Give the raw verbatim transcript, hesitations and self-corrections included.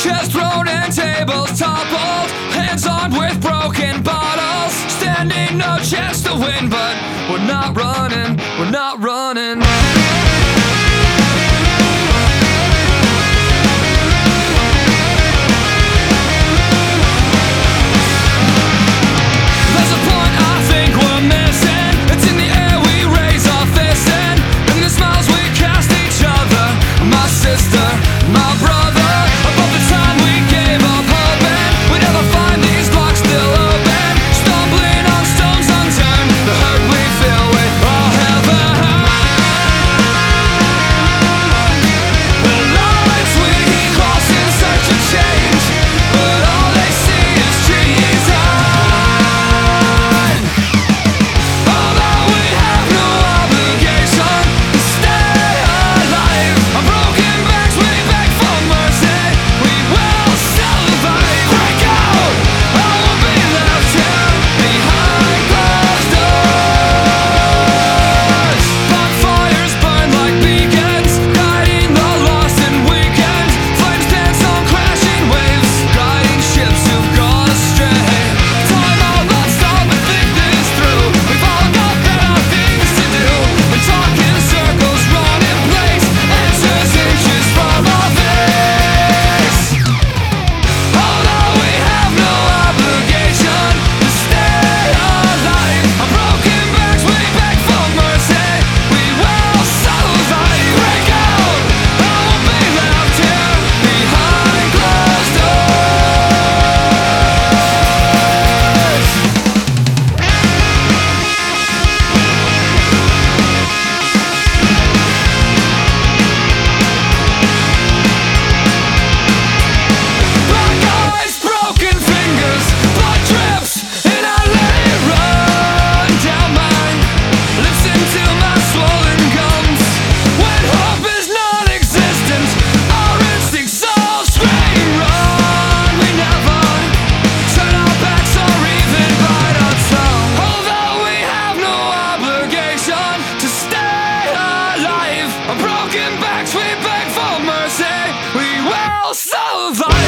chairs thrown and tables toppled, hands armed with broken bottles. Standing, no chance to win, but we're not running, we're not running. There's a point I think we're missing. It's in the air we raise our fists in, and the smiles we cast each other. My sister, my brother, above the time we gave up hoping we'd never find these blocks still open. Stumbling on stones unturned, the hurt we feel with all heaven. The lines we cross in search of change, but all they see is trees high. Although we have no obligation to stay alive, our broken backs we beg for mercy, we will survive. Break out, I won't be left here behind closed doors. Bonfires burn like beacons, guiding the lost and weekend. Flames dance on crashing waves, guiding ships who've gone astray. Time will not stop and think this through. We've all got better things to do than talk in circles, run in place, answers inches from our face. Although we have no obligation to stay alive, our broken backs we beg for mercy, we will survive. Break out, I won't be left here behind closed doors. Black eyes, broken fingers, blood drips, and I let it run down my lips into my swollen gums. When hope is non-existent, our instincts all scream run. We never turn our backs or even bite our tongue. Although we have no obligation to stay alive, our broken backs we beg for mercy, we will survive.